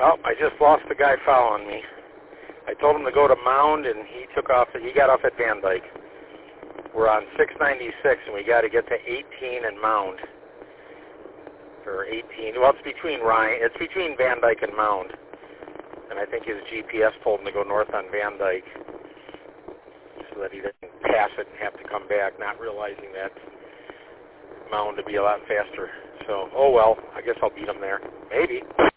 Oh, I just lost the guy following me. I told him to go to Mound, and he took off. He got off at Van Dyke. We're on 696, and we got to get to 18 and Mound. Or 18. Well, it's between Van Dyke and Mound. And I think his GPS told him to go north on Van Dyke so that he didn't pass it and have to come back, not realizing that Mound to be a lot faster. So, oh well, I guess I'll beat him there. Maybe.